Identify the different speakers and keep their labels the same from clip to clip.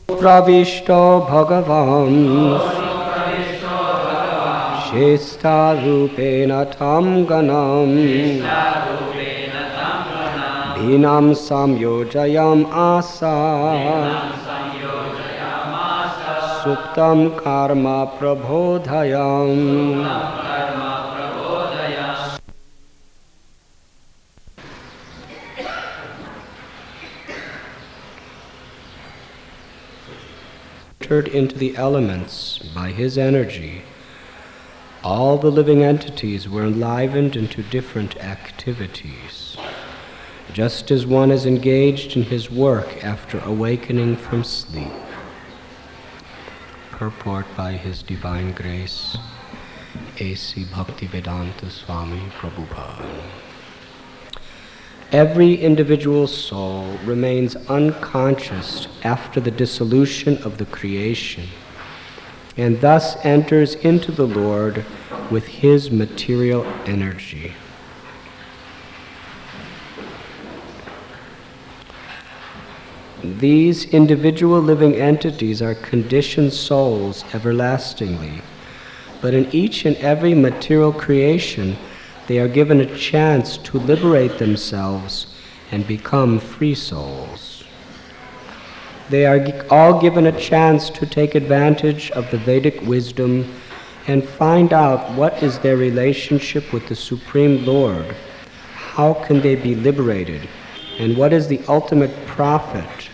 Speaker 1: Pravishto Bhagavan Shestarupena Tam Ganam Bhinam Samyojayam Asa Suptam Karma Prabodhayam. Entered into the elements by his energy, all the living entities were enlivened into different activities, just as one is engaged in his work after awakening from sleep. Purport by His Divine Grace, A.C. Bhaktivedanta Swami Prabhupada. Every individual soul remains unconscious after the dissolution of the creation, and thus enters into the Lord with his material energy. These individual living entities are conditioned souls everlastingly, but in each and every material creation, they are given a chance to liberate themselves and become free souls. They are all given a chance to take advantage of the Vedic wisdom and find out what is their relationship with the Supreme Lord, how can they be liberated, and what is the ultimate profit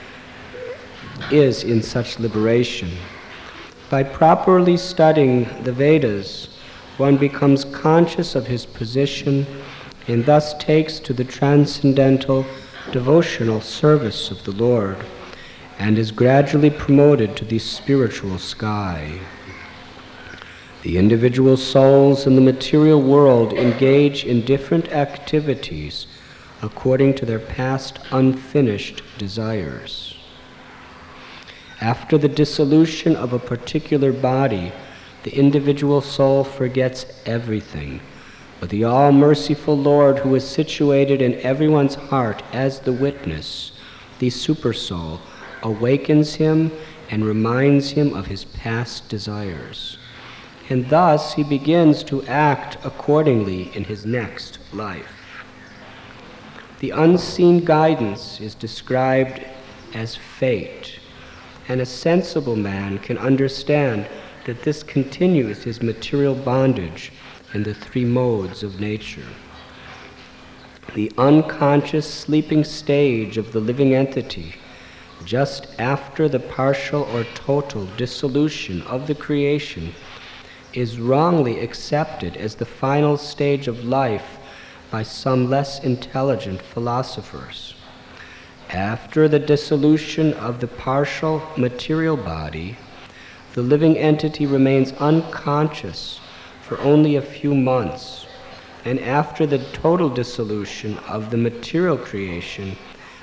Speaker 1: is in such liberation. By properly studying the Vedas, one becomes conscious of his position and thus takes to the transcendental devotional service of the Lord and is gradually promoted to the spiritual sky. The individual souls in the material world engage in different activities according to their past unfinished desires. After the dissolution of a particular body, the individual soul forgets everything, but the all-merciful Lord, who is situated in everyone's heart as the witness, the Supersoul, awakens him and reminds him of his past desires. And thus he begins to act accordingly in his next life. The unseen guidance is described as fate, and a sensible man can understand that this continues his material bondage in the three modes of nature. The unconscious sleeping stage of the living entity, just after the partial or total dissolution of the creation, is wrongly accepted as the final stage of life by some less intelligent philosophers. After the dissolution of the partial material body, the living entity remains unconscious for only a few months, and after the total dissolution of the material creation,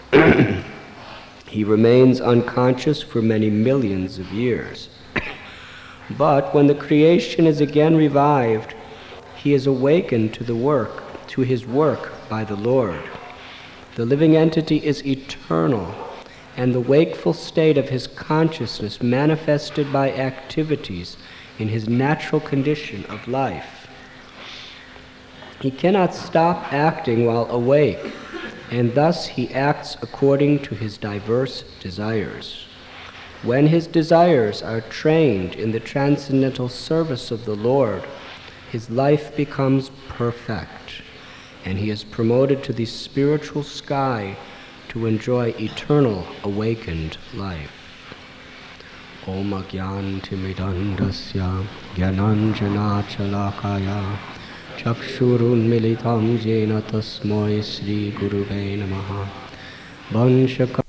Speaker 1: he remains unconscious for many millions of years. But when the creation is again revived, he is awakened to his work by the Lord. The living entity is eternal, and the wakeful state of his consciousness manifested by activities in his natural condition of life. He cannot stop acting while awake, and thus he acts according to his diverse desires. When his desires are trained in the transcendental service of the Lord, his life becomes perfect, and he is promoted to the spiritual sky to enjoy eternal awakened life. Om Agyantimidandasya Gyananjana Chalakaya Chakshurun Militam Jena Tasmoi Sri Guruve Namaha. Vanshaka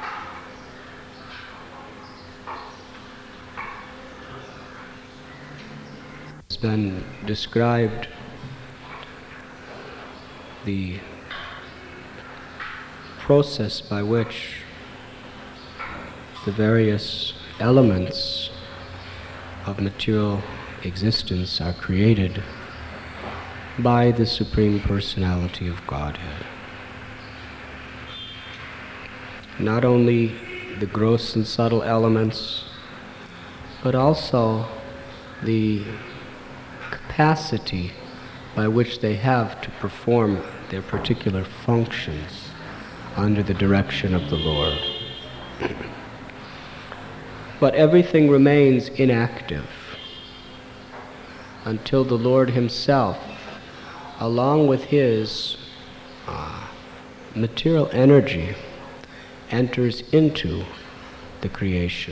Speaker 1: has been described the process by which the various elements of material existence are created by the Supreme Personality of Godhead. Not only the gross and subtle elements, but also the capacity by which they have to perform their particular functions under the direction of the Lord. But everything remains inactive until the Lord Himself, along with His material energy, enters into the creation.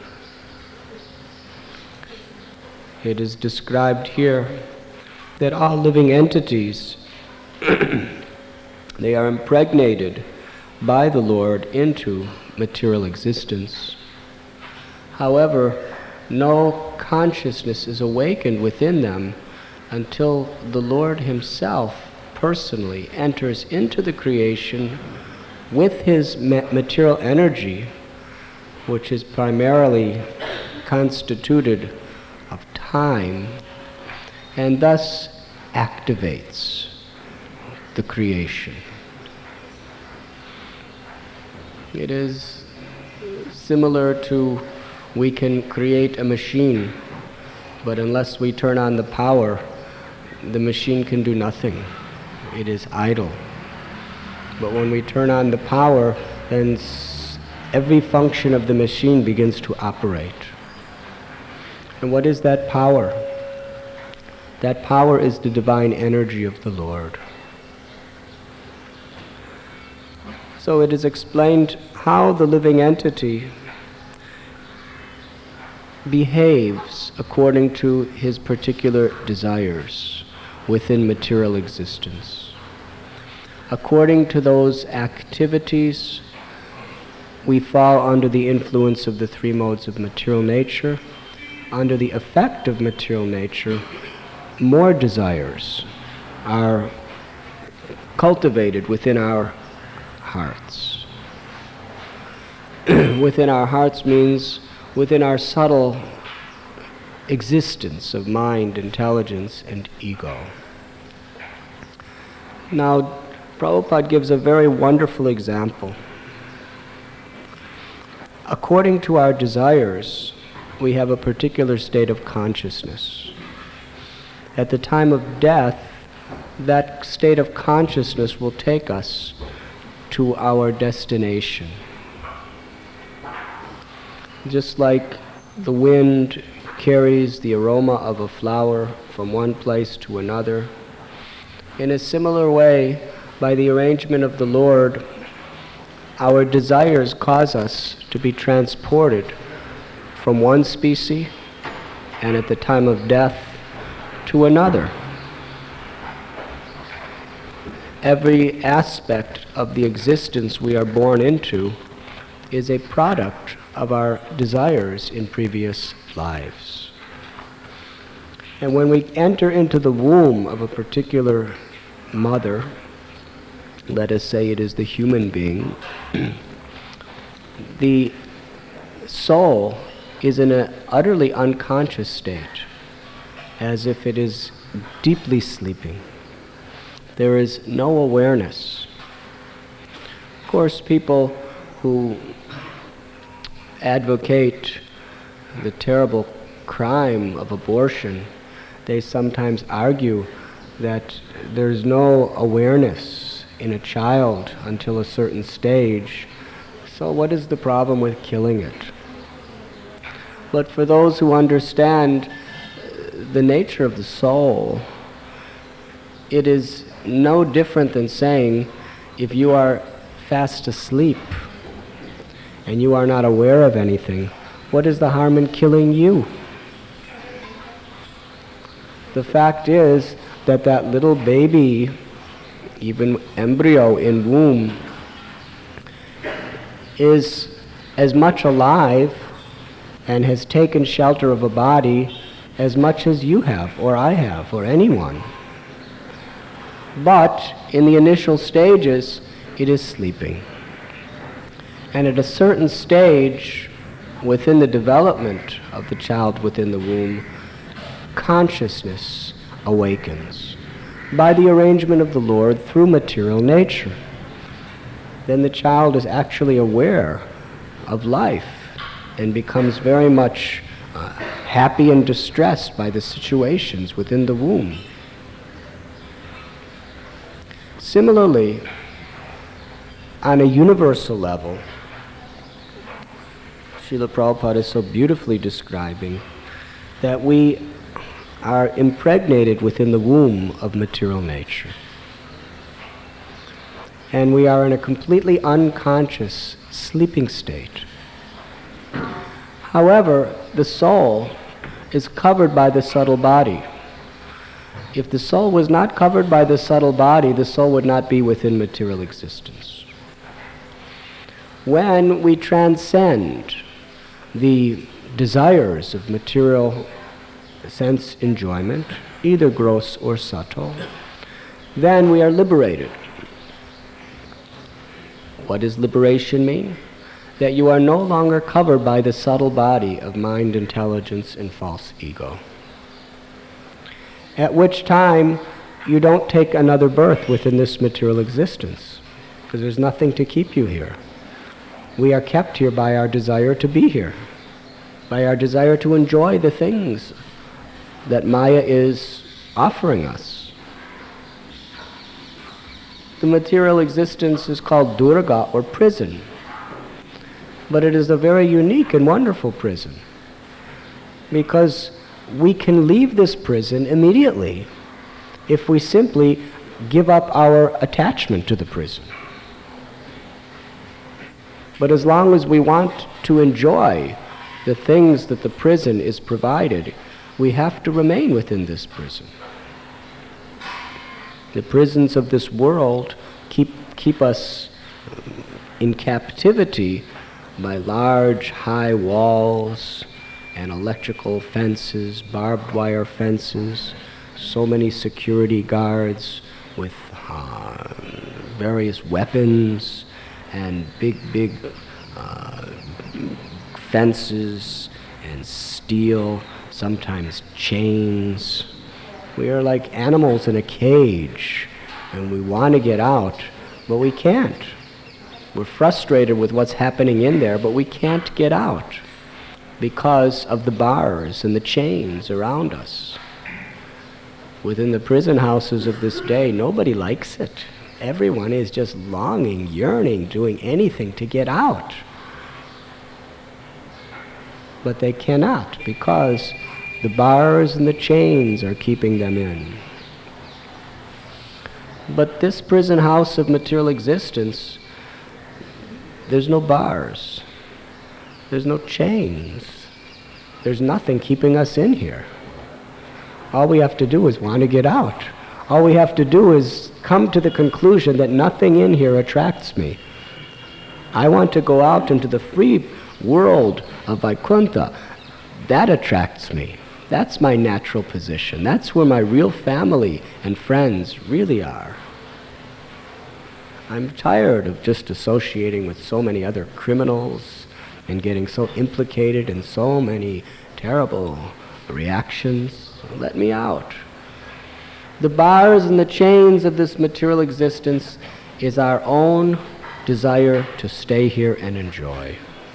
Speaker 1: It is described here that all living entities, they are impregnated by the Lord into material existence. However, no consciousness is awakened within them until the Lord Himself personally enters into the creation with His material energy, which is primarily constituted of time, and thus activates the creation. It is similar to, we can create a machine, but unless we turn on the power, the machine can do nothing. It is idle. But when we turn on the power, then every function of the machine begins to operate. And what is that power? That power is the divine energy of the Lord. So it is explained how the living entity behaves according to his particular desires within material existence. According to those activities, we fall under the influence of the three modes of material nature. Under the effect of material nature, more desires are cultivated within our hearts. Within our hearts means within our subtle existence of mind, intelligence, and ego. Now, Prabhupada gives a very wonderful example. According to our desires, we have a particular state of consciousness. At the time of death, that state of consciousness will take us to our destination. Just like the wind carries the aroma of a flower from one place to another, in a similar way, by the arrangement of the Lord, our desires cause us to be transported from one species, and at the time of death, to another. Every aspect of the existence we are born into is a product of our desires in previous lives. And when we enter into the womb of a particular mother, let us say it is the human being, the soul is in an utterly unconscious state, as if it is deeply sleeping. There is no awareness. Of course, people who advocate the terrible crime of abortion, they sometimes argue that there's no awareness in a child until a certain stage. So what is the problem with killing it? But for those who understand the nature of the soul, it is no different than saying, if you are fast asleep and you are not aware of anything, what is the harm in killing you? The fact is that that little baby, even embryo in womb, is as much alive and has taken shelter of a body as much as you have, or I have, or anyone. But in the initial stages, it is sleeping. And at a certain stage within the development of the child within the womb, consciousness awakens by the arrangement of the Lord through material nature. Then the child is actually aware of life and becomes very much happy and distressed by the situations within the womb. Similarly, on a universal level, Srila Prabhupada is so beautifully describing that we are impregnated within the womb of material nature. And we are in a completely unconscious sleeping state. However, the soul is covered by the subtle body. If the soul was not covered by the subtle body, the soul would not be within material existence. When we transcend the desires of material sense enjoyment, either gross or subtle, then we are liberated. What does liberation mean? That you are no longer covered by the subtle body of mind, intelligence, and false ego. At which time you don't take another birth within this material existence, because there's nothing to keep you here. We are kept here by our desire to be here, by our desire to enjoy the things that Maya is offering us. The material existence is called Durga, or prison, but it is a very unique and wonderful prison, because we can leave this prison immediately if we simply give up our attachment to the prison. But as long as we want to enjoy the things that the prison is provided, we have to remain within this prison. The prisons of this world keep us in captivity by large, high walls and electrical fences, barbed wire fences, so many security guards with various weapons and big fences and steel, sometimes chains. We are like animals in a cage, and we want to get out, but we can't. We're frustrated with what's happening in there, but we can't get out because of the bars and the chains around us. Within the prison houses of this day, nobody likes it. Everyone is just longing, yearning, doing anything to get out. But they cannot, because the bars and the chains are keeping them in. But this prison house of material existence, there's no bars, there's no chains, there's nothing keeping us in here. All we have to do is want to get out. All we have to do is come to the conclusion that nothing in here attracts me. I want to go out into the free world of Vaikuntha. That attracts me. That's my natural position. That's where my real family and friends really are. I'm tired of just associating with so many other criminals and getting so implicated in so many terrible reactions. Let me out. The bars and the chains of this material existence is our own desire to stay here and enjoy.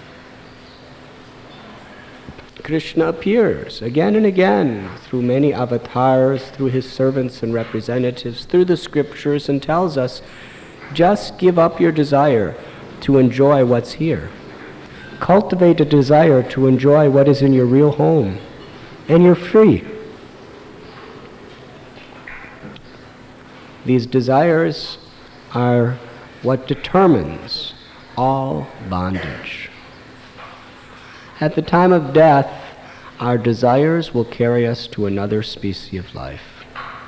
Speaker 1: Krishna appears again and again through many avatars, through his servants and representatives, through the scriptures, and tells us, just give up your desire to enjoy what's here. Cultivate a desire to enjoy what is in your real home, and you're free. These desires are what determines all bondage. At the time of death, our desires will carry us to another species of life.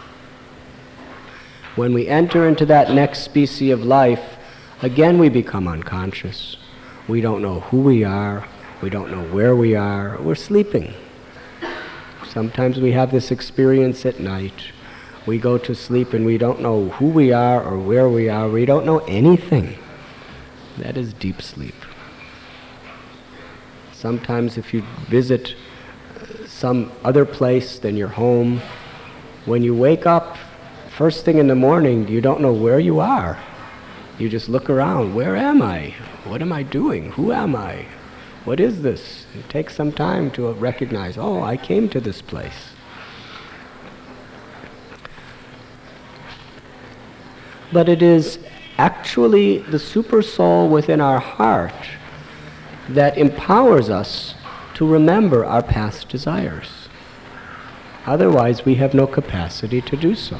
Speaker 1: When we enter into that next species of life, again we become unconscious. We don't know who we are, we don't know where we are, we're sleeping. Sometimes we have this experience at night. We go to sleep and we don't know who we are or where we are. We don't know anything. That is deep sleep. Sometimes if you visit some other place than your home, when you wake up first thing in the morning, you don't know where you are. You just look around. Where am I? What am I doing? Who am I? What is this? It takes some time to recognize, oh, I came to this place. But it is actually the super soul within our heart that empowers us to remember our past desires. Otherwise, we have no capacity to do so.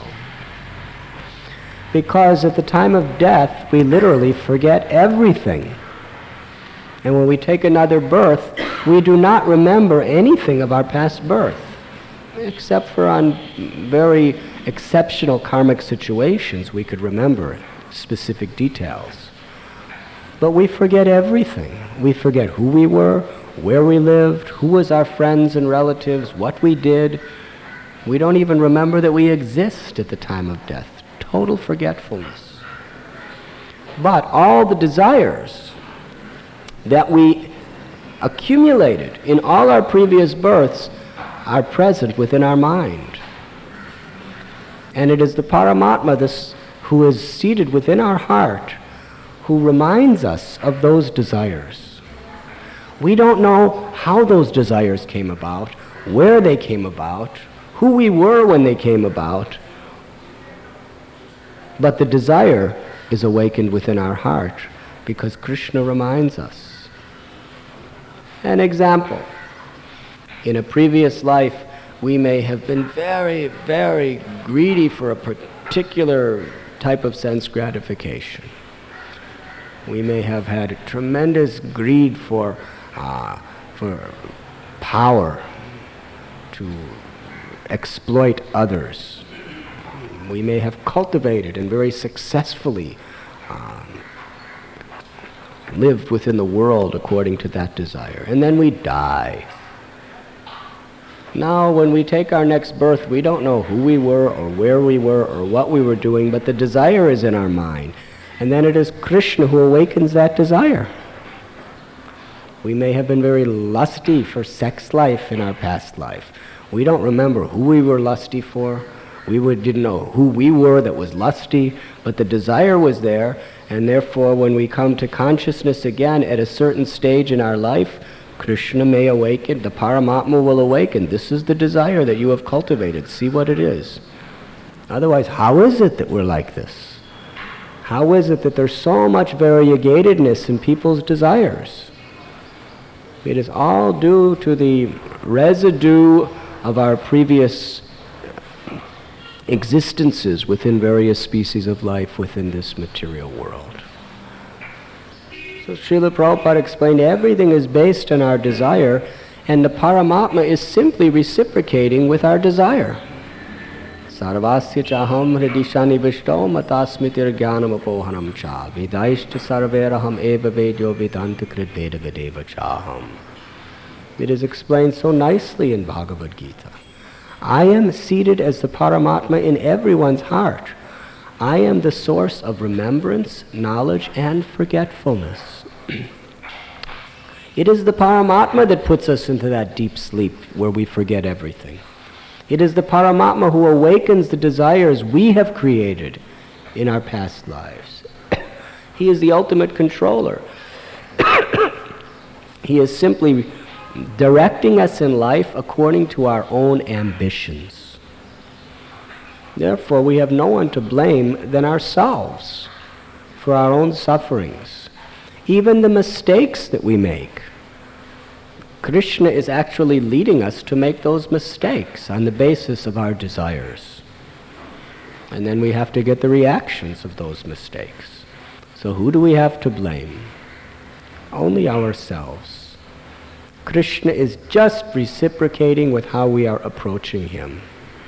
Speaker 1: Because at the time of death, we literally forget everything. And when we take another birth, we do not remember anything of our past birth, except for on very exceptional karmic situations we could remember specific details. But we forget everything. We forget who we were, where we lived, who was our friends and relatives, what we did. We don't even remember that we exist at the time of death. Total forgetfulness. But all the desires that we accumulated in all our previous births are present within our mind. And it is the Paramatma who is seated within our heart who reminds us of those desires. We don't know how those desires came about, where they came about, who we were when they came about, but the desire is awakened within our heart because Krishna reminds us. An example. In a previous life, we may have been very, very greedy for a particular type of sense gratification. We may have had a tremendous greed for power, to exploit others. We may have cultivated and very successfully lived within the world according to that desire. And then we die. Now, when we take our next birth, we don't know who we were or where we were or what we were doing, but the desire is in our mind. And then it is Krishna who awakens that desire. We may have been very lusty for sex life in our past life. We don't remember who we were lusty for. We didn't know who we were that was lusty, but the desire was there, and therefore when we come to consciousness again at a certain stage in our life, Krishna may awaken, the Paramatma will awaken. This is the desire that you have cultivated. See what it is. Otherwise, how is it that we're like this? How is it that there's so much variegatedness in people's desires? It is all due to the residue of our previous existences within various species of life within this material world. So Srila Prabhupada explained everything is based on our desire, and the Paramatma is simply reciprocating with our desire. Sarvasya chaham hridishani vishto matasmitir jnanam apohanam cha vidaishta sarveraham eva vedyo vedanta veda vedeva chaham. It is explained so nicely in Bhagavad Gita. I am seated as the Paramatma in everyone's heart. I am the source of remembrance, knowledge, and forgetfulness. It is the Paramatma that puts us into that deep sleep where we forget everything. It is the Paramatma who awakens the desires we have created in our past lives. He is the ultimate controller. He is simply directing us in life according to our own ambitions. Therefore, we have no one to blame than ourselves for our own sufferings. Even the mistakes that we make, Krishna is actually leading us to make those mistakes on the basis of our desires. And then we have to get the reactions of those mistakes. So who do we have to blame? Only ourselves. Krishna is just reciprocating with how we are approaching him.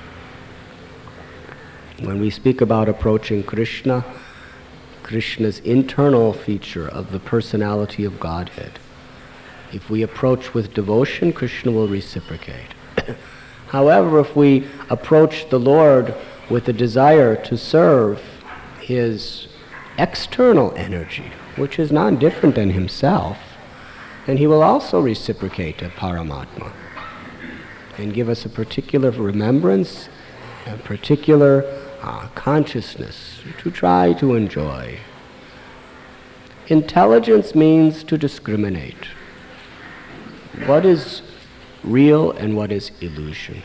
Speaker 1: When we speak about approaching Krishna, Krishna's internal feature of the personality of Godhead. If we approach with devotion, Krishna will reciprocate. However, if we approach the Lord with a desire to serve his external energy, which is not different than himself, then he will also reciprocate a Paramatma and give us a particular remembrance, a particular consciousness to try to enjoy. Intelligence means to discriminate what is real and what is illusion.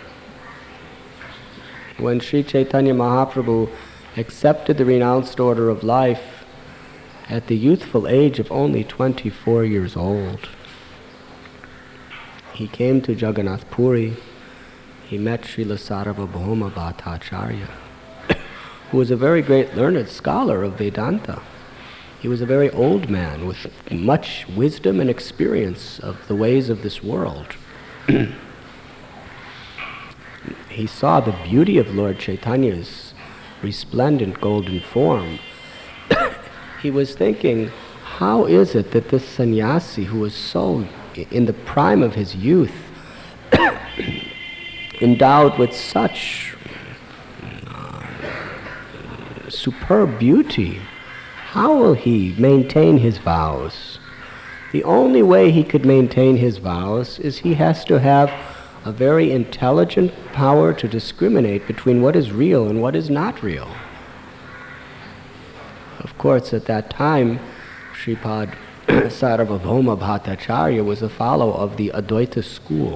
Speaker 1: When Sri Chaitanya Mahaprabhu accepted the renounced order of life at the youthful age of only 24 years old, he came to Jagannath Puri. He met Srila Sarvabhauma Bhattacharya, who was a very great learned scholar of Vedanta. He was a very old man with much wisdom and experience of the ways of this world. He saw the beauty of Lord Chaitanya's resplendent golden form. He was thinking, how is it that this sannyasi who was so in the prime of his youth, endowed with such superb beauty, how will he maintain his vows? The only way he could maintain his vows is he has to have a very intelligent power to discriminate between what is real and what is not real. Of course, at that time, Sripad Sarvabhauma Bhattacharya was a follower of the Advaita school.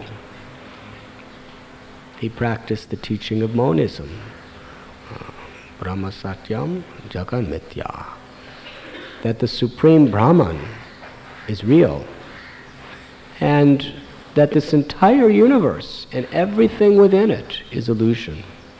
Speaker 1: He practiced the teaching of monism, Brahma Satyam Jagan Mithya, that the Supreme Brahman is real, and that this entire universe and everything within it is illusion.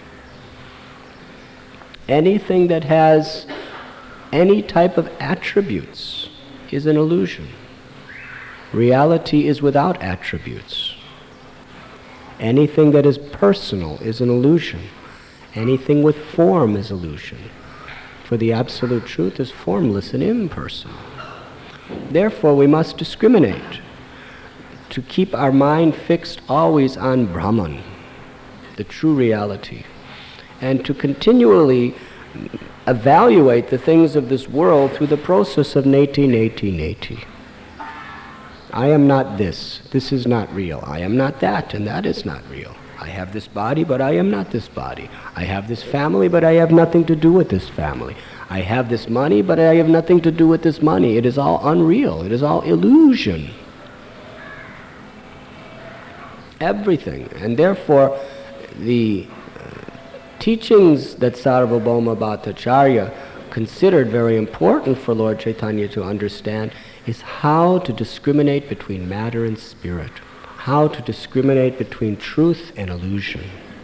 Speaker 1: Anything that has any type of attributes is an illusion. Reality is without attributes. Anything that is personal is an illusion. Anything with form is illusion. For the Absolute Truth is formless and impersonal. Therefore, we must discriminate to keep our mind fixed always on Brahman, the true reality, and to continually evaluate the things of this world through the process of neti, neti, neti. I am not this. This is not real. I am not that, and that is not real. I have this body, but I am not this body. I have this family, but I have nothing to do with this family. I have this money, but I have nothing to do with this money. It is all unreal. It is all illusion. Everything. And therefore, the teachings that Sarvabhauma Bhattacharya considered very important for Lord Chaitanya to understand is how to discriminate between matter and spirit, how to discriminate between truth and illusion.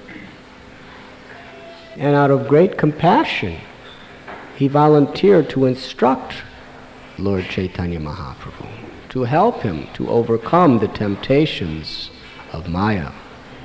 Speaker 1: And out of great compassion, he volunteered to instruct Lord Chaitanya Mahaprabhu, to help him to overcome the temptations of Maya.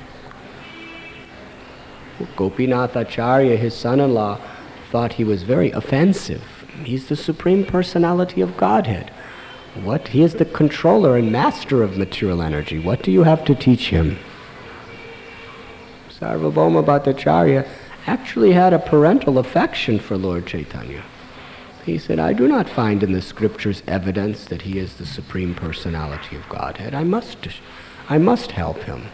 Speaker 1: Gopinath Acharya, his son-in-law, thought he was very offensive. He's the Supreme Personality of Godhead. What? He is the controller and master of material energy. What do you have to teach him? Sarvabhauma Bhattacharya actually had a parental affection for Lord Chaitanya. He said, I do not find in the scriptures evidence that he is the Supreme Personality of Godhead. I must help him.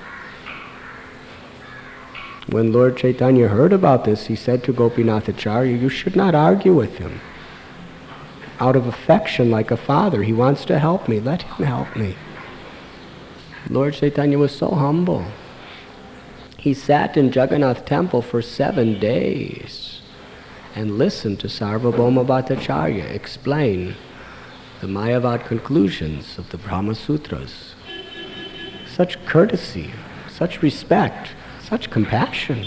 Speaker 1: When Lord Chaitanya heard about this, he said to Gopinath Acharya, you should not argue with him. Out of affection like a father, he wants to help me. Let him help me. Lord Chaitanya was so humble. He sat in Jagannath temple for 7 days and listened to Sarvabhauma Bhattacharya explain the Mayavad conclusions of the Brahma Sutras. Such courtesy, such respect, such compassion.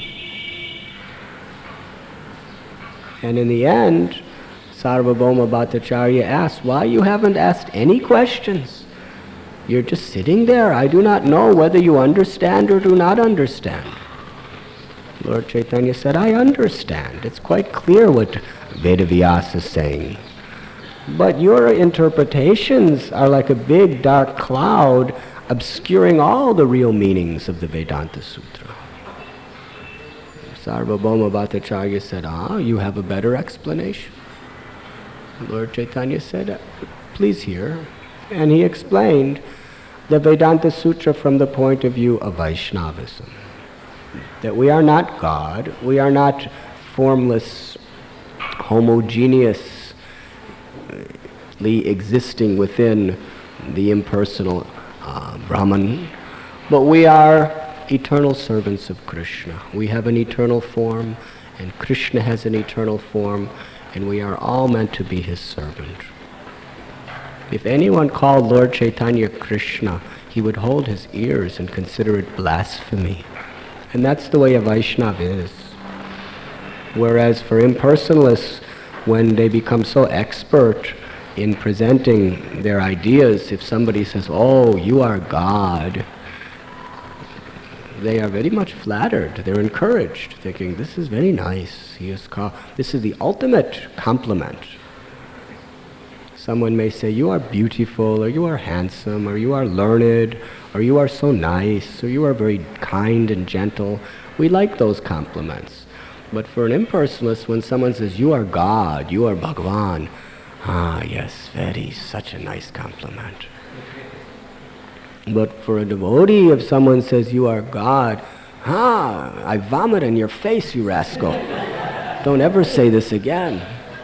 Speaker 1: And in the end, Sarvabhauma Bhattacharya asked, why you haven't asked any questions? You're just sitting there. I do not know whether you understand or do not understand. Lord Chaitanya said, I understand. It's quite clear what Vedavyasa is saying. But your interpretations are like a big dark cloud obscuring all the real meanings of the Vedanta Sutra. Sarvabhauma Bhattacharya said, you have a better explanation. Lord Chaitanya said, please hear. And he explained the Vedanta Sutra from the point of view of Vaishnavism. That we are not God, we are not formless, homogeneous permanently existing within the impersonal Brahman, but we are eternal servants of Krishna. We have an eternal form, and Krishna has an eternal form, and we are all meant to be his servant. If anyone called Lord Chaitanya Krishna, he would hold his ears and consider it blasphemy. And that's the way a Vaishnava is. Whereas for impersonalists, when they become so expert in presenting their ideas, if somebody says, "Oh, you are God," they are very much flattered. They're encouraged, thinking, "This is very nice. This is the ultimate compliment." Someone may say, "You are beautiful," or "You are handsome," or "You are learned," or "You are so nice," or "You are very kind and gentle." We like those compliments. But for an impersonalist, when someone says, "You are God, you are Bhagavan," yes, such a nice compliment. But for a devotee, if someone says, "You are God," I vomit in your face, you rascal. Don't ever say this again.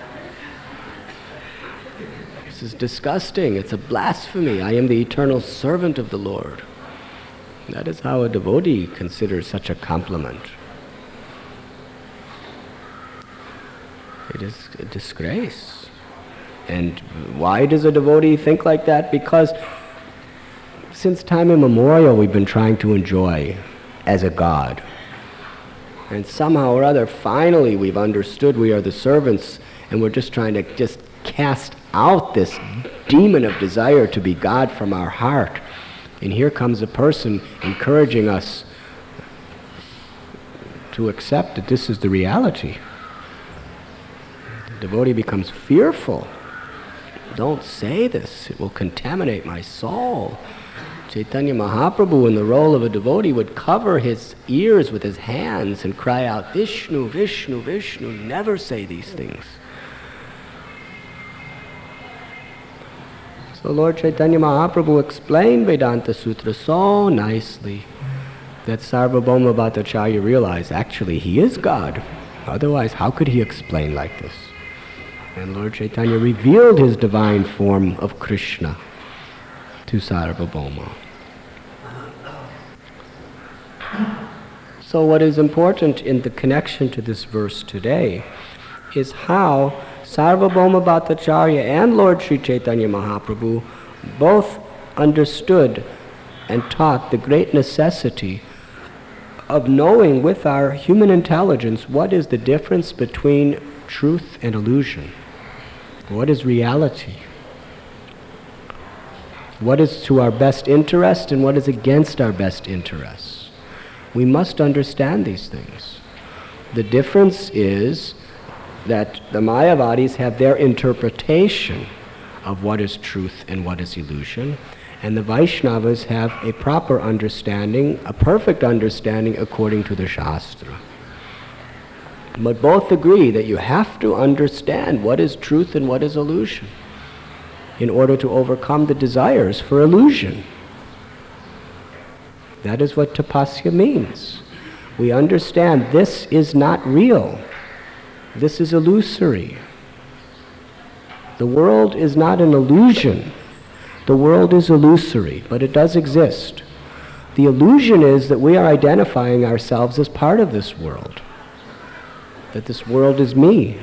Speaker 1: This is disgusting. It's a blasphemy. I am the eternal servant of the Lord. That is how a devotee considers such a compliment. It is a disgrace. And why does a devotee think like that? Because since time immemorial we've been trying to enjoy as a god. And somehow or other, finally we've understood we are the servants, and we're just trying to cast out this demon of desire to be God from our heart. And here comes a person encouraging us to accept that this is the reality. The devotee becomes fearful. Don't say this, it will contaminate my soul. Chaitanya Mahaprabhu, in the role of a devotee, would cover his ears with his hands and cry out, "Vishnu, Vishnu, Vishnu," never say these things. So Lord Chaitanya Mahaprabhu explained Vedanta Sutra so nicely that Sarvabhauma Bhattacharya realized actually he is God. Otherwise, how could he explain like this? And Lord Chaitanya revealed his divine form of Krishna to Sarvabhauma. So what is important in the connection to this verse today is how Sarvabhauma Bhattacharya and Lord Sri Chaitanya Mahaprabhu both understood and taught the great necessity of knowing with our human intelligence what is the difference between truth and illusion. What is reality? What is to our best interest and what is against our best interests? We must understand these things. The difference is that the Mayavadis have their interpretation of what is truth and what is illusion, and the Vaishnavas have a proper understanding, a perfect understanding according to the Shastra. But both agree that you have to understand what is truth and what is illusion in order to overcome the desires for illusion. That is what tapasya means. We understand this is not real. This is illusory. The world is not an illusion. The world is illusory, but it does exist. The illusion is that we are identifying ourselves as part of this world, that this world is me.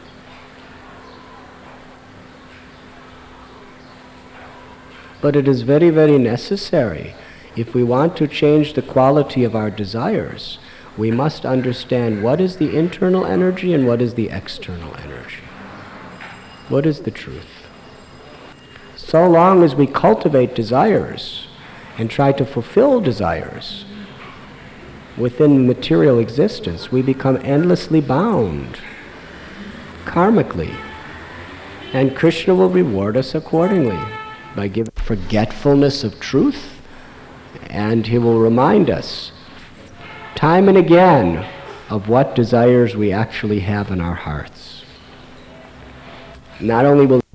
Speaker 1: But it is very, very necessary. If we want to change the quality of our desires, we must understand what is the internal energy and what is the external energy. What is the truth? So long as we cultivate desires and try to fulfill desires within material existence, we become endlessly bound, karmically. And Krishna will reward us accordingly by giving forgetfulness of truth, and he will remind us time and again of what desires we actually have in our hearts. Not only will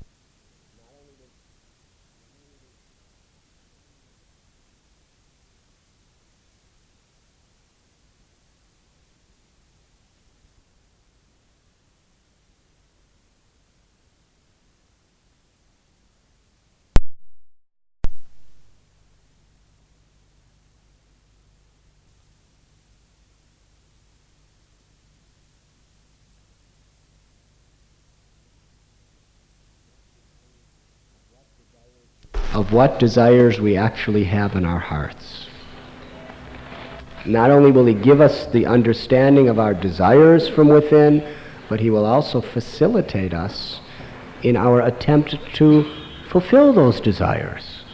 Speaker 1: of what desires we actually have in our hearts. Not only will he give us the understanding of our desires from within, but he will also facilitate us in our attempt to fulfill those desires.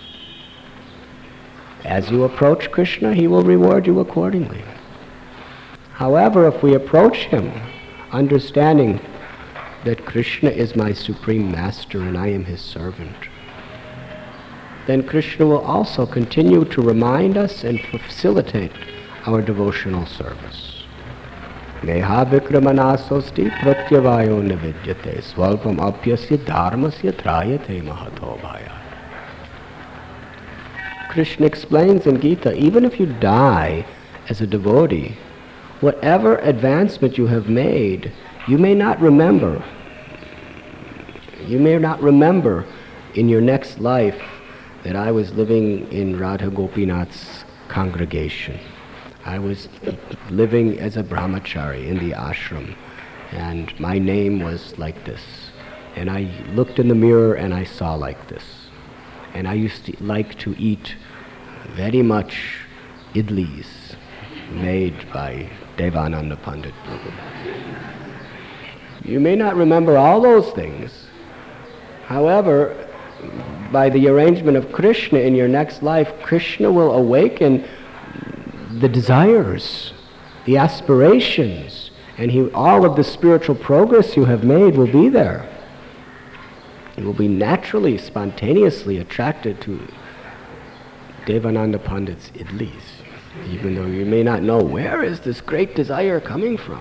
Speaker 1: As you approach Krishna, he will reward you accordingly. However, if we approach him understanding that Krishna is my supreme master and I am his servant, then Krishna will also continue to remind us and facilitate our devotional service. Neha vikramanasasti pratyavayo nividyate svalpam apyasya dharmasya trayate mahato bhaya. Krishna explains in Gita, even if you die as a devotee, whatever advancement you have made, you may not remember. You may not remember in your next life that I was living in Radha Gopinath's congregation. I was living as a brahmachari in the ashram, and my name was like this. And I looked in the mirror and I saw like this. And I used to like to eat very much idlis made by Devananda Pandit. You may not remember all those things. However, by the arrangement of Krishna in your next life, Krishna will awaken the desires, the aspirations, and all of the spiritual progress you have made will be there. You will be naturally, spontaneously attracted to Devananda Pandit's idlis, even though you may not know where is this great desire coming from.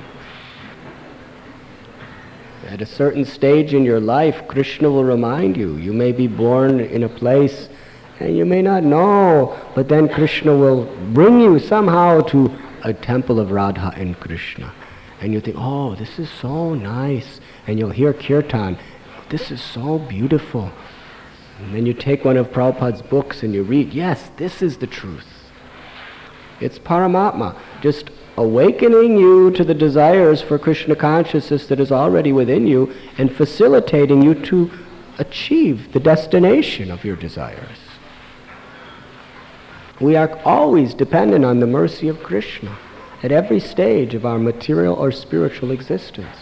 Speaker 1: At a certain stage in your life, Krishna will remind you. You may be born in a place and you may not know, but then Krishna will bring you somehow to a temple of Radha and Krishna. And you think, oh, this is so nice. And you'll hear kirtan, this is so beautiful. And then you take one of Prabhupada's books and you read, yes, this is the truth. It's Paramatma, just awakening you to the desires for Krishna consciousness that is already within you and facilitating you to achieve the destination of your desires. We are always dependent on the mercy of Krishna at every stage of our material or spiritual existence.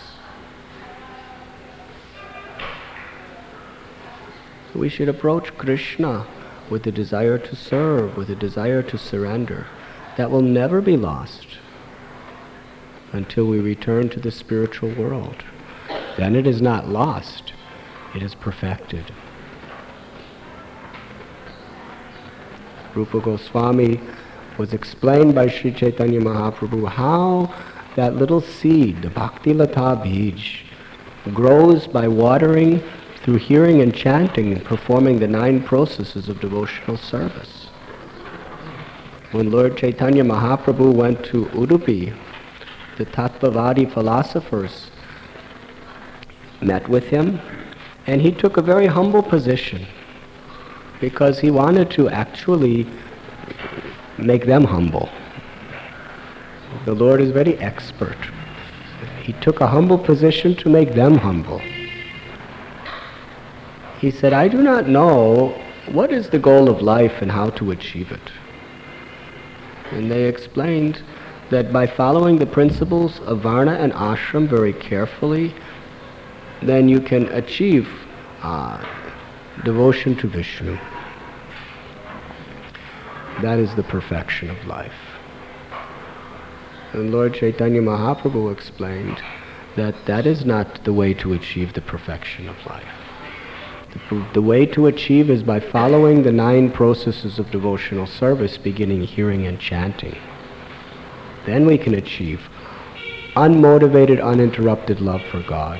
Speaker 1: So we should approach Krishna with a desire to serve, with a desire to surrender. That will never be lost until we return to the spiritual world. Then it is not lost, it is perfected. Rupa Goswami was explained by Sri Chaitanya Mahaprabhu how that little seed, the Bhakti Lata Bij, grows by watering through hearing and chanting and performing the 9 processes of devotional service. When Lord Chaitanya Mahaprabhu went to Udupi, the Tattvavadi philosophers met with him, and he took a very humble position because he wanted to actually make them humble. The Lord is very expert. He took a humble position to make them humble. He said, I do not know what is the goal of life and how to achieve it. And they explained that by following the principles of Varna and Ashram very carefully, then you can achieve devotion to Vishnu. That is the perfection of life. And Lord Chaitanya Mahaprabhu explained that that is not the way to achieve the perfection of life. The way to achieve is by following the 9 processes of devotional service, beginning hearing and chanting. Then we can achieve unmotivated, uninterrupted love for God.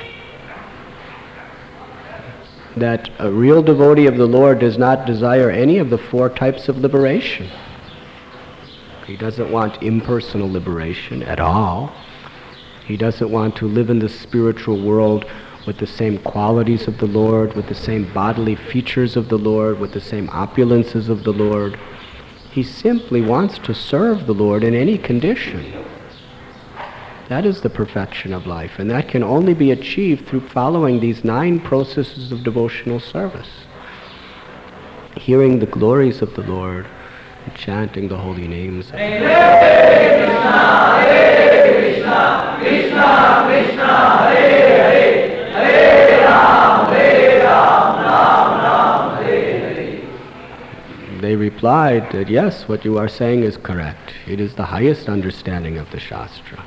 Speaker 1: That a real devotee of the Lord does not desire any of the 4 types of liberation. He doesn't want impersonal liberation at all. He doesn't want to live in the spiritual world with the same qualities of the Lord, with the same bodily features of the Lord, with the same opulences of the Lord. He simply wants to serve the Lord in any condition. That is the perfection of life, and that can only be achieved through following these 9 processes of devotional service. hearing the glories of the Lord and chanting the holy names.
Speaker 2: Hare Krishna, Hare Krishna, Krishna Krishna, Hare Hare, Hare Ram, Ram Ram, Hare Hare.
Speaker 1: They replied that yes, what you are saying is correct. It is the highest understanding of the Shastra.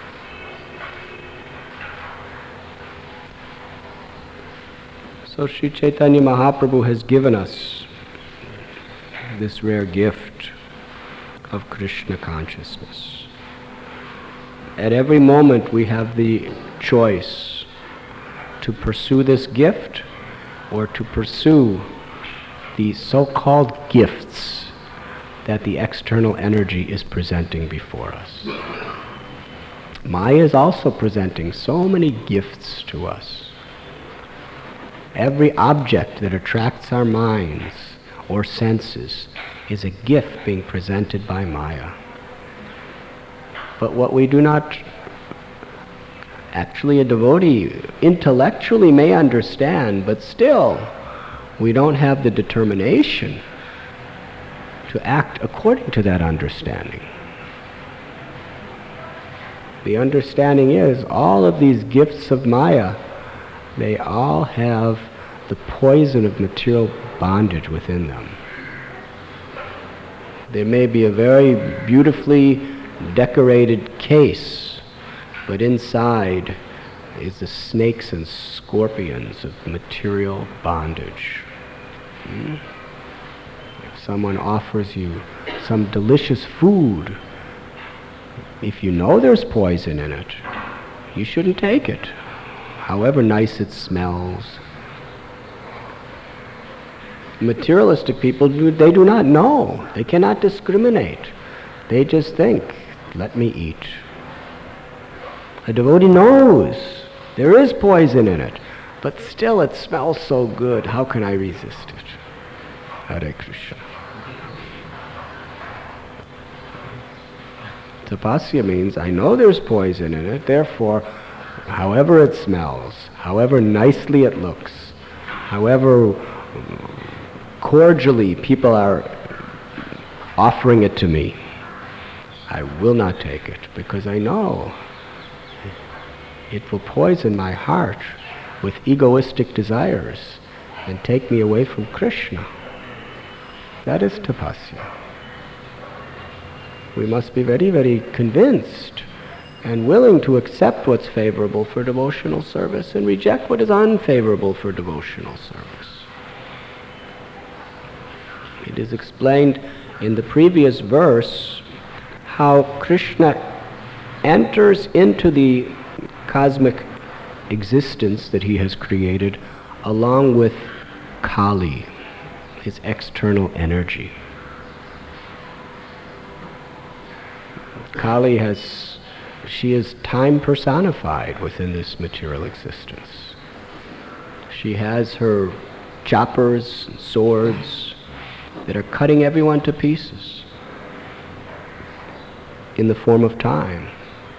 Speaker 1: So Sri Chaitanya Mahaprabhu has given us this rare gift of Krishna consciousness. At every moment we have the choice to pursue this gift or to pursue the so-called gifts that the external energy is presenting before us. Maya is also presenting so many gifts to us. Every object that attracts our minds or senses is a gift being presented by Maya. But what we do not, actually a devotee intellectually may understand, but still we don't have the determination to act according to that understanding. The understanding is all of these gifts of Maya, they all have the poison of material bondage within them. There may be a very beautifully decorated case, but inside is the snakes and scorpions of material bondage. If someone offers you some delicious food, if you know there's poison in it, you shouldn't take it, however nice it smells. Materialistic people, they do not know. They cannot discriminate. They just think, let me eat. A devotee knows there is poison in it, but still it smells so good. How can I resist it? Hare Krishna. Tapasya means I know there's poison in it, therefore, however it smells, however nicely it looks, however cordially people are offering it to me, I will not take it, because I know it will poison my heart with egoistic desires and take me away from Krishna. That is tapasya. We must be very, very convinced and willing to accept what's favorable for devotional service and reject what is unfavorable for devotional service. It is explained in the previous verse how Krishna enters into the cosmic existence that he has created along with Kali, his external energy. Kali she is time personified within this material existence. She has her choppers and swords that are cutting everyone to pieces in the form of time.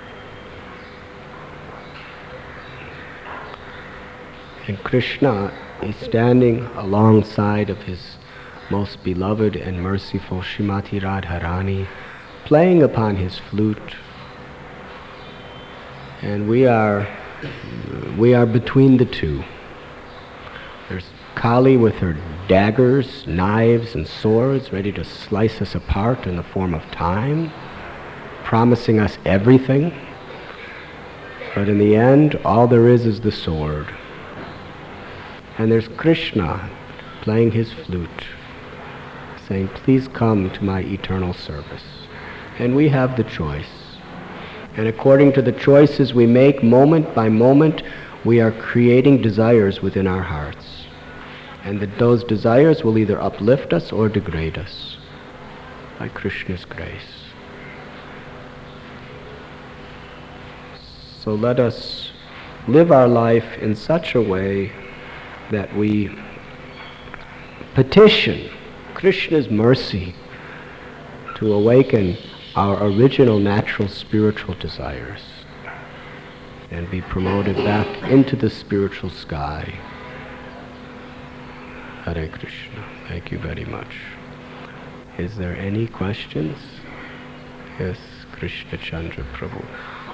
Speaker 1: And Krishna is standing alongside of his most beloved and merciful Srimati Radharani, playing upon his flute. And we are between the two. There's Kali with her daggers, knives, and swords ready to slice us apart in the form of time, promising us everything. But in the end, all there is the sword. And there's Krishna playing his flute, saying, please come to my eternal service. And we have the choice. And according to the choices we make moment by moment, we are creating desires within our hearts. And that those desires will either uplift us or degrade us by Krishna's grace. So let us live our life in such a way that we petition Krishna's mercy to awaken our original natural spiritual desires and be promoted back into the spiritual sky. Hare Krishna. Thank you very much. Is there any questions? Yes, Krishna Chandra Prabhu.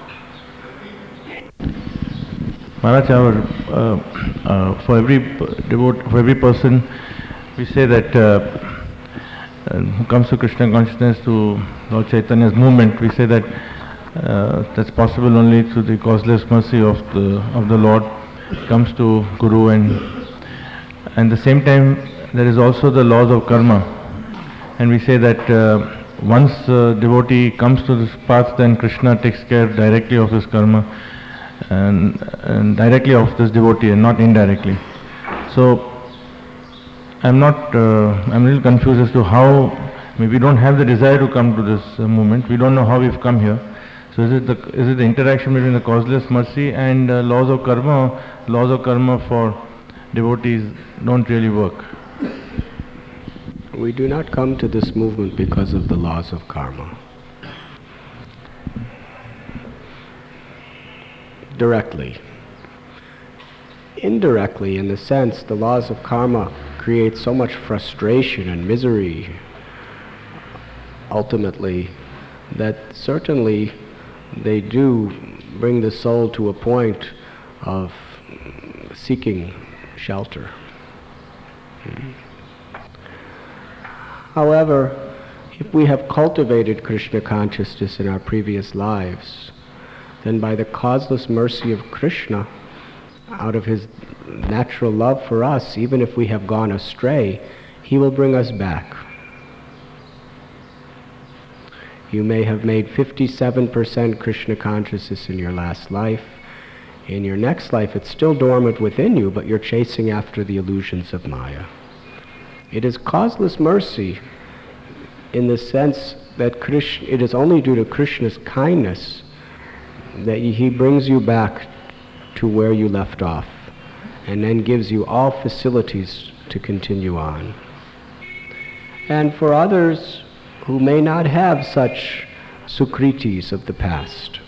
Speaker 3: Maharaj, for every person, we say that who comes to Krishna consciousness, to Lord Chaitanya's movement, we say that that's possible only through the causeless mercy of the Lord. Comes to Guru, and at the same time there is also the laws of karma, and we say that once devotee comes to this path, then Krishna takes care directly of his karma and directly of this devotee and not indirectly. So I'm a little confused as to how. We don't have the desire to come to this movement. We don't know how we've come here. So is it the interaction between the causeless mercy and laws of karma? Laws of karma for devotees don't really work.
Speaker 1: We do not come to this movement because of the laws of karma. Directly. Indirectly, in the sense, the laws of karma create so much frustration and misery, ultimately, that certainly they do bring the soul to a point of seeking shelter. However, if we have cultivated Krishna consciousness in our previous lives, then by the causeless mercy of Krishna, out of his natural love for us, even if we have gone astray, he will bring us back. You may have made 57% Krishna consciousness in your last life. In your next life, it's still dormant within you, but you're chasing after the illusions of Maya. It is causeless mercy in the sense that it is only due to Krishna's kindness that he brings you back to where you left off, and then gives you all facilities to continue on. And for others who may not have such sukritis of the past,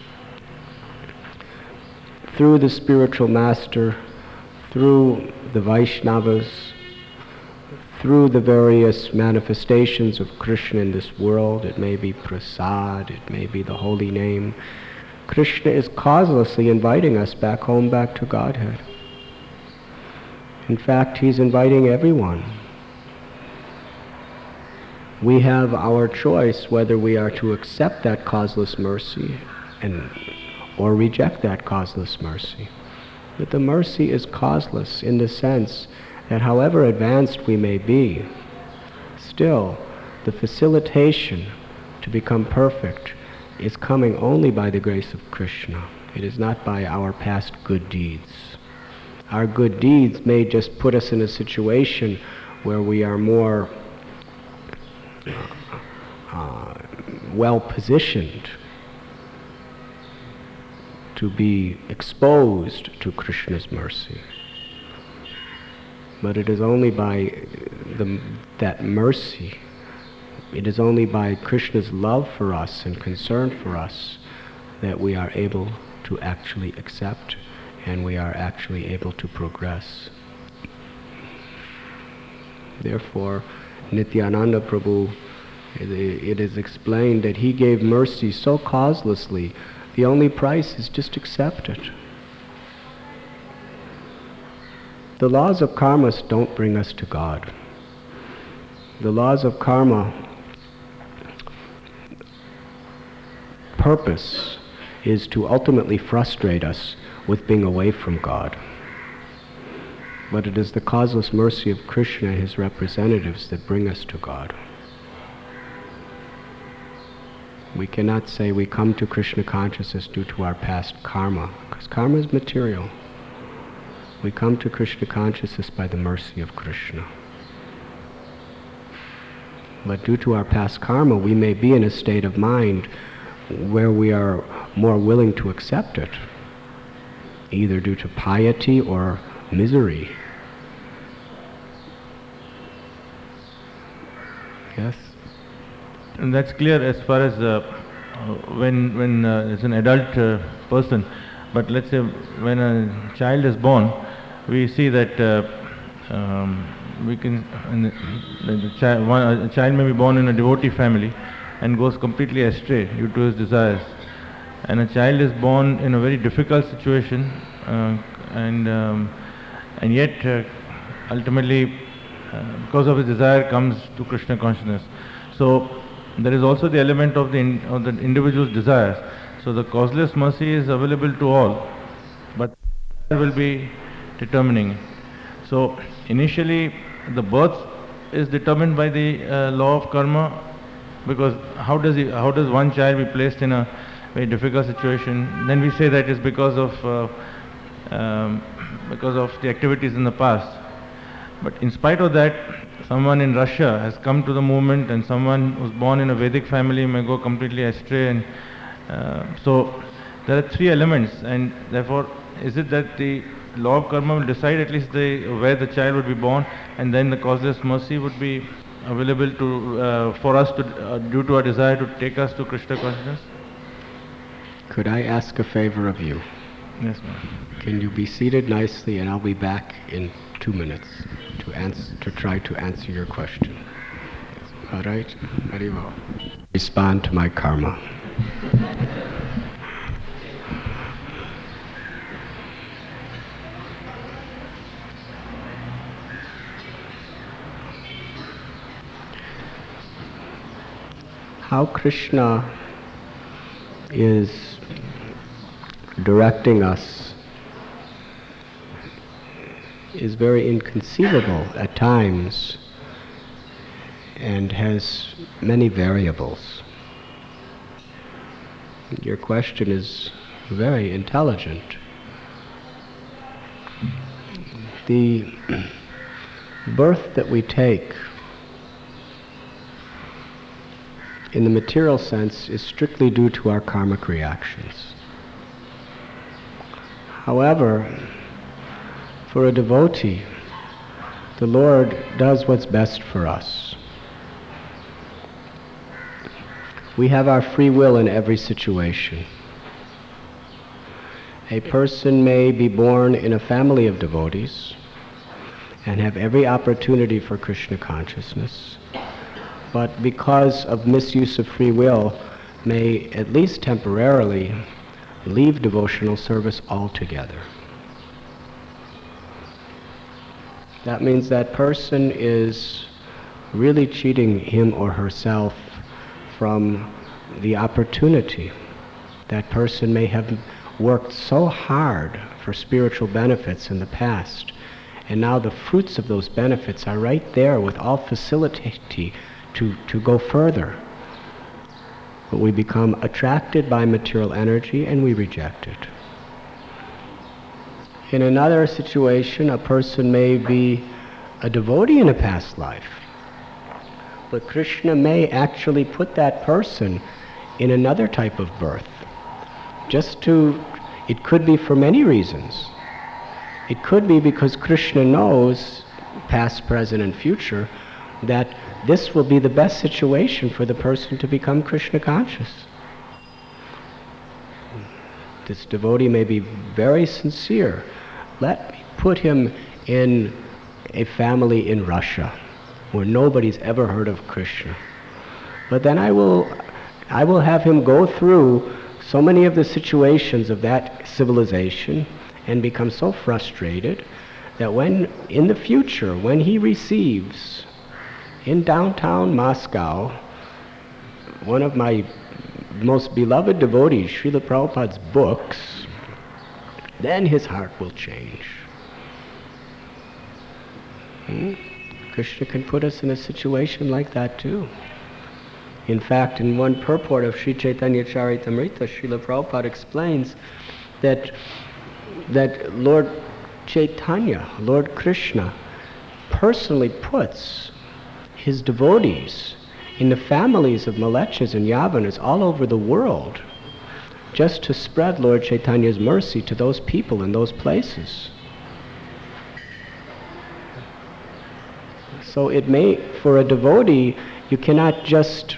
Speaker 1: through the spiritual master, through the Vaishnavas, through the various manifestations of Krishna in this world, it may be prasad, it may be the holy name, Krishna is causelessly inviting us back home, back to Godhead. In fact, he's inviting everyone. We have our choice whether we are to accept that causeless mercy or reject that causeless mercy. But the mercy is causeless in the sense that however advanced we may be, still the facilitation to become perfect is coming only by the grace of Krishna. It is not by our past good deeds. Our good deeds may just put us in a situation where we are more well-positioned to be exposed to Krishna's mercy. But it is only by that mercy, it is only by Krishna's love for us and concern for us that we are able to actually accept and we are actually able to progress. Therefore, Nityananda Prabhu, it is explained that he gave mercy so causelessly, the only price is just accept it. The laws of karma don't bring us to God. The laws of karma purpose is to ultimately frustrate us with being away from God. But it is the causeless mercy of Krishna and his representatives that bring us to God. We cannot say we come to Krishna consciousness due to our past karma, because karma is material. We come to Krishna consciousness by the mercy of Krishna. But due to our past karma, we may be in a state of mind where we are more willing to accept it, either due to piety or misery. Yes?
Speaker 3: And that's clear as far as when it's an adult person. But let's say when a child is born, we see that we can, a child may be born in a devotee family and goes completely astray due to his desires. And a child is born in a very difficult situation, and yet ultimately, because of his desire, comes to Krishna consciousness. So there is also the element of the individual's desires. So the causeless mercy is available to all, but will be determining. So initially, the birth is determined by the law of karma, because how does one child be placed in a very difficult situation? Then we say that is because of the activities in the past. But in spite of that, someone in Russia has come to the movement, and someone who's born in a Vedic family may go completely astray. And so there are three elements, and therefore, is it that the law of karma will decide at least where the child would be born, and then the causeless mercy would be available to for us to due to our desire to take us to Krishna consciousness?
Speaker 1: Could I ask a favor of you?
Speaker 3: Yes, ma'am.
Speaker 1: Can you be seated nicely, and I'll be back in 2 minutes to try to answer your question. All right? Very well. Respond to my karma. How Krishna is directing us is very inconceivable at times and has many variables. Your question is very intelligent. The birth that we take in the material sense is strictly due to our karmic reactions. However, for a devotee, the Lord does what's best for us. We have our free will in every situation. A person may be born in a family of devotees and have every opportunity for Krishna consciousness, but because of misuse of free will, may at least temporarily leave devotional service altogether. That means that person is really cheating him or herself from the opportunity. That person may have worked so hard for spiritual benefits in the past, and now the fruits of those benefits are right there with all facility to go further. But we become attracted by material energy and we reject it. In another situation, a person may be a devotee in a past life, but Krishna may actually put that person in another type of birth. It could be for many reasons. It could be because Krishna knows, past, present, and future, that this will be the best situation for the person to become Krishna conscious. This devotee may be very sincere. Let me put him in a family in Russia where nobody's ever heard of Krishna. But then I will have him go through so many of the situations of that civilization and become so frustrated that when, in the future, when he receives in downtown Moscow one of my most beloved devotees, Srila Prabhupada's books, then his heart will change. Krishna can put us in a situation like that too. In fact, in one purport of Sri Chaitanya Charitamrita, Srila Prabhupada explains that Lord Chaitanya, Lord Krishna, personally puts his devotees in the families of Malechas and Yavanas all over the world, just to spread Lord Chaitanya's mercy to those people in those places. So it may, for a devotee, you cannot just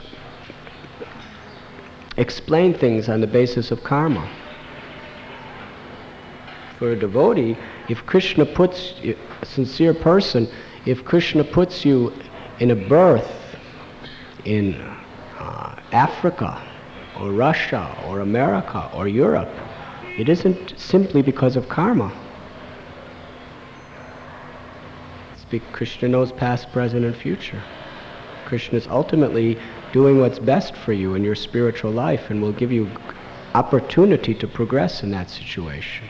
Speaker 1: explain things on the basis of karma. For a devotee, if Krishna puts a sincere person If Krishna puts you in a birth in Africa or Russia or America or Europe, it isn't simply because of karma. Krishna knows past, present, and future. Krishna is ultimately doing what's best for you in your spiritual life and will give you opportunity to progress in that situation.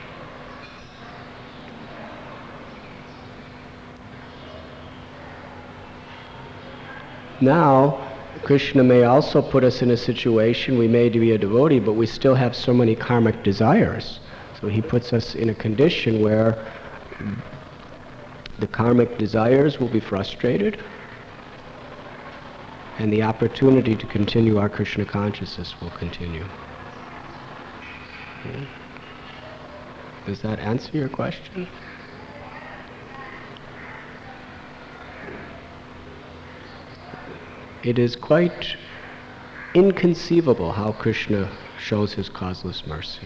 Speaker 1: Now, Krishna may also put us in a situation, we may be a devotee, but we still have so many karmic desires. So he puts us in a condition where the karmic desires will be frustrated and the opportunity to continue our Krishna consciousness will continue. Does that answer your question? It is quite inconceivable how Krishna shows his causeless mercy.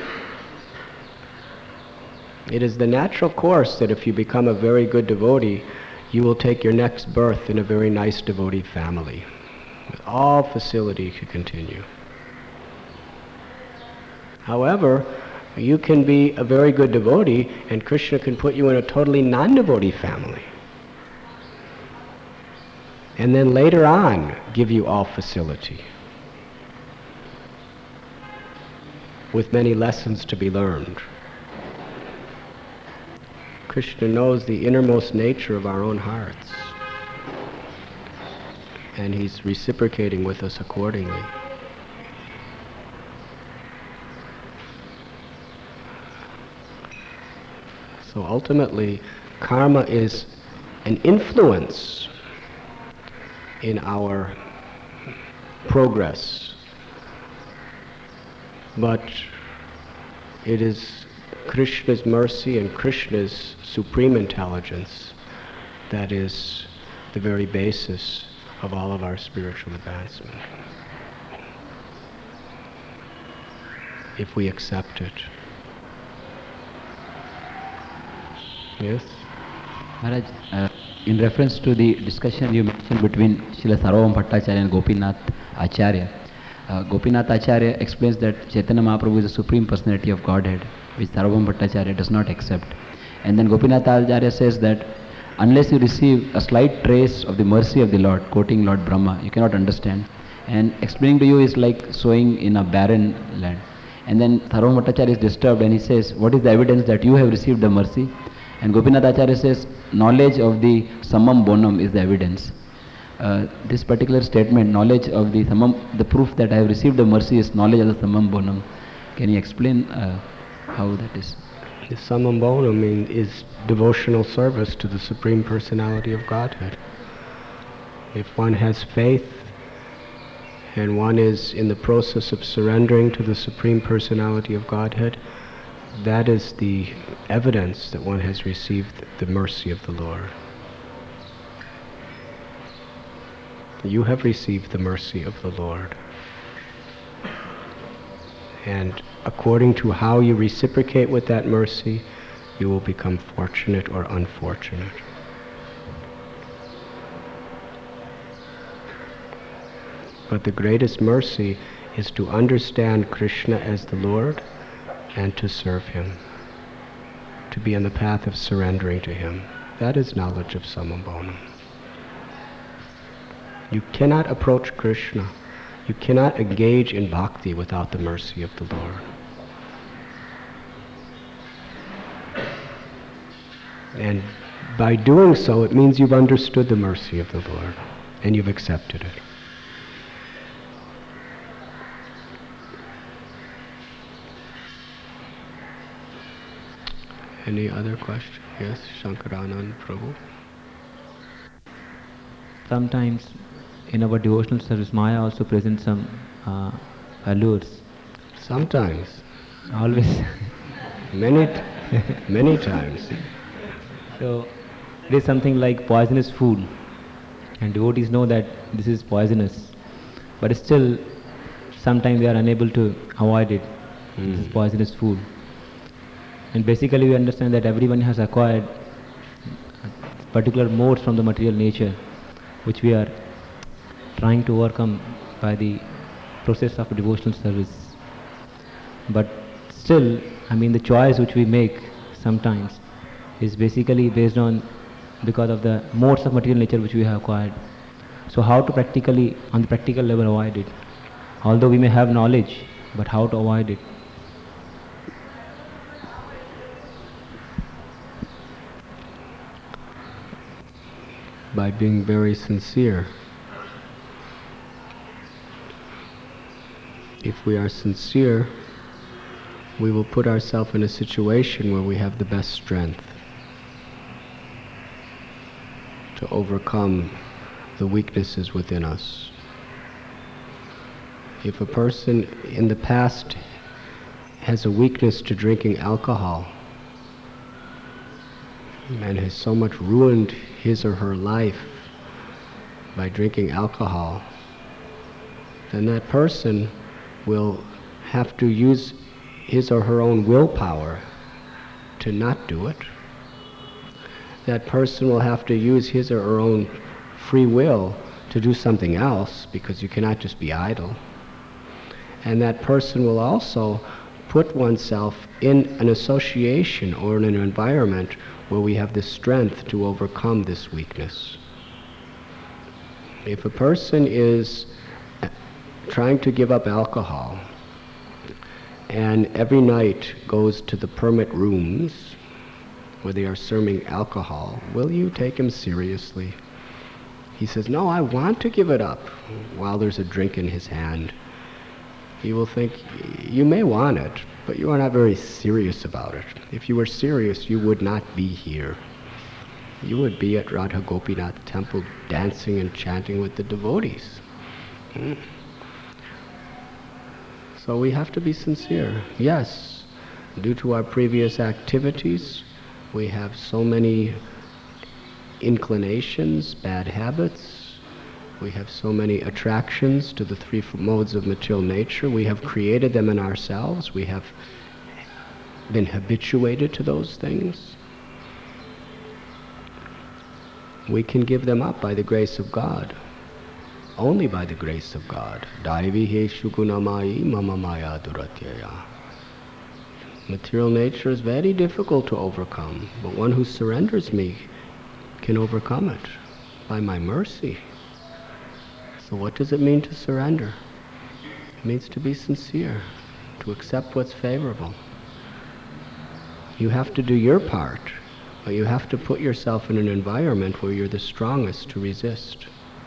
Speaker 1: It is the natural course that if you become a very good devotee, you will take your next birth in a very nice devotee family, with all facility to continue. However, you can be a very good devotee and Krishna can put you in a totally non-devotee family. And then later on give you all facility, with many lessons to be learned. Krishna knows the innermost nature of our own hearts, and he's reciprocating with us accordingly. So ultimately, karma is an influence in our progress, but it is Krishna's mercy and Krishna's supreme intelligence that is the very basis of all of our spiritual advancement, if we accept it. Yes?
Speaker 4: Maharaj, in reference to the discussion you mentioned between Srila Sarvabhauma Bhattacharya and Gopinath Acharya, Gopinath Acharya explains that Chaitanya Mahaprabhu is the Supreme Personality of Godhead, which Sarvabhauma Bhattacharya does not accept. And then Gopinath Acharya says that unless you receive a slight trace of the mercy of the Lord, quoting Lord Brahma, you cannot understand. And explaining to you is like sowing in a barren land. And then Sarvabhauma Bhattacharya is disturbed and he says, what is the evidence that you have received the mercy? And Gopinath Acharya says, knowledge of the summum bonum is the evidence. This particular statement, knowledge of the summum, the proof that I have received the mercy is knowledge of the summum bonum. Can you explain how that is?
Speaker 1: The summum bonum is devotional service to the Supreme Personality of Godhead. If one has faith and one is in the process of surrendering to the Supreme Personality of Godhead, that is the evidence that one has received the mercy of the Lord. You have received the mercy of the Lord. And according to how you reciprocate with that mercy, you will become fortunate or unfortunate. But the greatest mercy is to understand Krishna as the Lord and to serve him, to be on the path of surrendering to him. That is knowledge of summum bonum. You cannot approach Krishna, you cannot engage in bhakti without the mercy of the Lord. And by doing so, it means you've understood the mercy of the Lord and you've accepted it. Any other question? Yes, Shankaranand Prabhu.
Speaker 5: Sometimes in our devotional service, Maya also presents some allures.
Speaker 1: Sometimes.
Speaker 5: Always.
Speaker 1: Many times.
Speaker 5: So it is something like poisonous food, and devotees know that this is poisonous, but still sometimes they are unable to avoid it. This is poisonous food. And basically we understand that everyone has acquired particular modes from the material nature, which we are trying to overcome by the process of devotional service. But still, I mean, the choice which we make sometimes is basically based on, because of the modes of material nature which we have acquired. So how to practically, on the practical level, avoid it? Although we may have knowledge, but how to avoid it?
Speaker 1: By being very sincere. If we are sincere, we will put ourselves in a situation where we have the best strength to overcome the weaknesses within us. If a person in the past has a weakness to drinking alcohol and has so much ruined his or her life by drinking alcohol, then that person will have to use his or her own willpower to not do it. That person will have to use his or her own free will to do something else, because you cannot just be idle. And that person will also put oneself in an association or in an environment where we have the strength to overcome this weakness. If a person is trying to give up alcohol and every night goes to the permit rooms where they are serving alcohol, will you take him seriously? He says, no, I want to give it up, while there's a drink in his hand. You will think, you may want it, but you are not very serious about it. If you were serious, you would not be here. You would be at Radha Gopinath temple dancing and chanting with the devotees. So we have to be sincere. Yes, due to our previous activities, we have so many inclinations, bad habits. We have so many attractions to the three modes of material nature. We have created them in ourselves. We have been habituated to those things. We can give them up by the grace of God. Only by the grace of God. Daivihe shugunamai mama maya duratyaya. Material nature is very difficult to overcome, but one who surrenders me can overcome it by my mercy. So what does it mean to surrender? It means to be sincere, to accept what's favorable. You have to do your part, but you have to put yourself in an environment where you're the strongest to resist.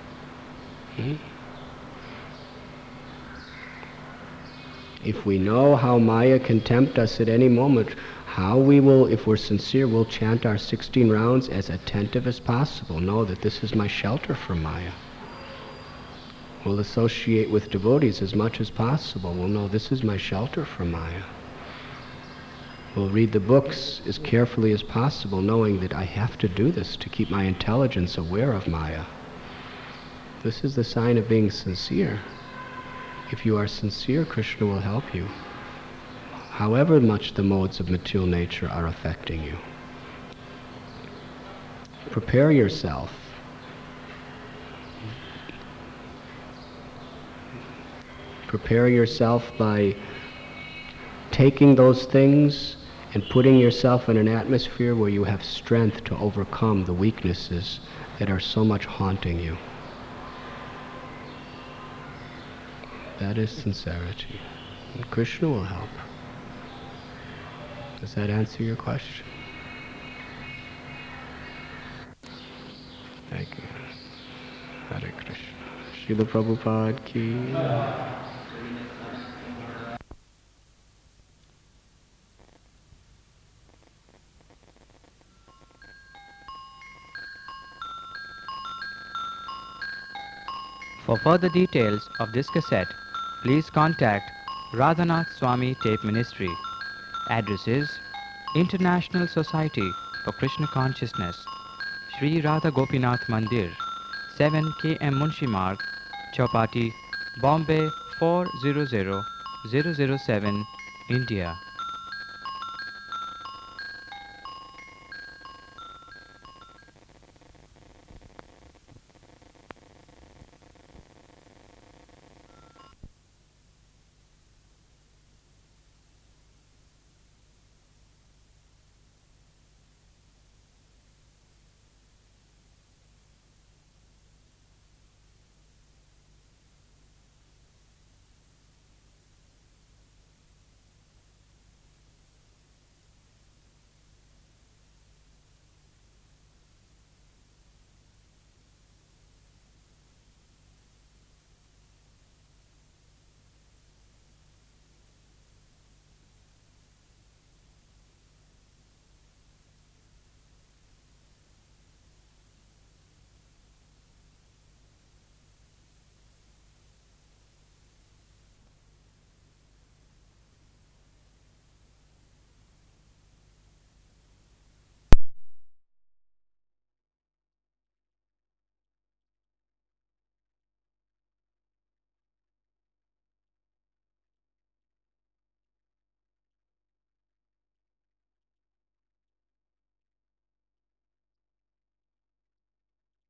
Speaker 1: If we know how Maya can tempt us at any moment, how we will, if we're sincere, we'll chant our 16 rounds as attentive as possible. Know that this is my shelter from Maya. We'll associate with devotees as much as possible. We'll know this is my shelter from Maya. We'll read the books as carefully as possible, knowing that I have to do this to keep my intelligence aware of Maya. This is the sign of being sincere. If you are sincere, Krishna will help you, however much the modes of material nature are affecting you. Prepare yourself. Prepare yourself by taking those things and putting yourself in an atmosphere where you have strength to overcome the weaknesses that are so much haunting you. That is sincerity. And Krishna will help. Does that answer your question? Thank you. Hare Krishna. Srila Prabhupada ki.
Speaker 6: For further details of this cassette, please contact Radhanath Swami Tape Ministry. Address is International Society for Krishna Consciousness, Sri Radha Gopinath Mandir, 7 KM Munshi Marg, Chowpatty, Bombay 400007, India.